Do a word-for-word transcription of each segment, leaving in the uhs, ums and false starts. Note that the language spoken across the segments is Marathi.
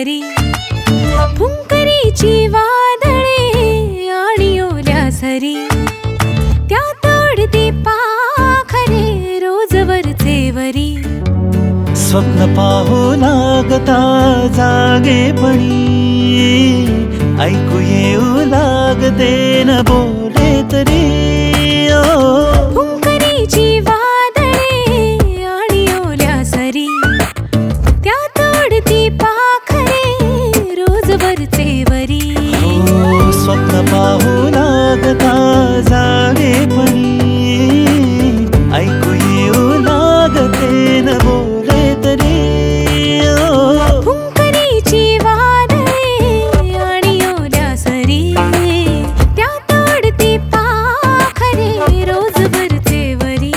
वरी फुंकरीची वादळे आणि ओल्या सरी त्यात अडती पाखरे रोज वरचे वरी स्वप्न पाहू लागता जागेपणी ऐकू येऊ लागते न बोले तरी ओ फुंकरीची वादळे आणि ओल्या सरी त्यात अडती पाखरे रोज वरचे वरी हो स्वप्न पाहू लागता जागेपणी ऐकू येऊ लागते न बोले तरी ओ फुंकरीची वादळे आणि ओल्या सरी त्यात अडती पाखरे रोज वरचे वरी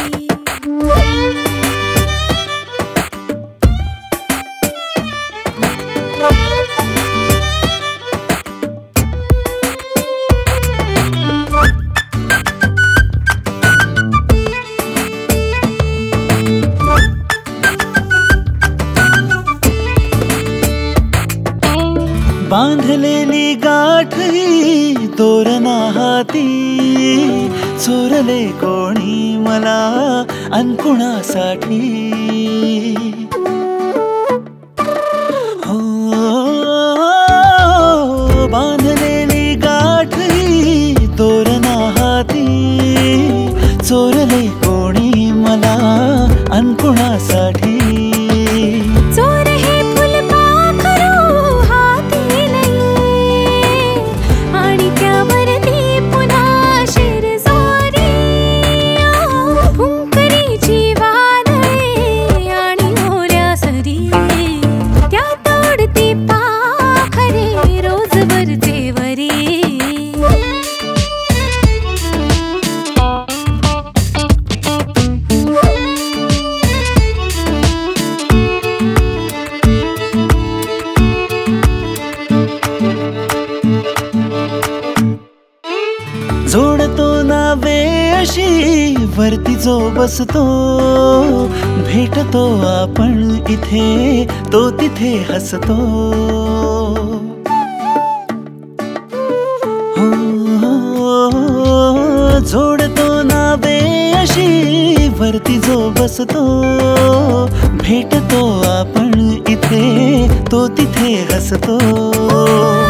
बांधलेली गाठी तोरणा हाती चोरले कोणी मला अनकुणासाठी हो बांधलेली गाठी तोरणा हाती चोरले कोणी मला अनकुणासाठी चोर हे फुलपाखरू हाती लई आणि त्यावरती पुन्हा शिरजोरी फुंकरीची वादळे आणि ओल्या सरी त्यात अडती पाखरे रोज वरचे वरी जोडतो नावे अशी वरती जो बसतो भेटतो आपण इथे तो तिथे हसतो हो, जोडतो नावे अशी वरती जो बसतो भेटतो आपण इथे तो तिथे हसतो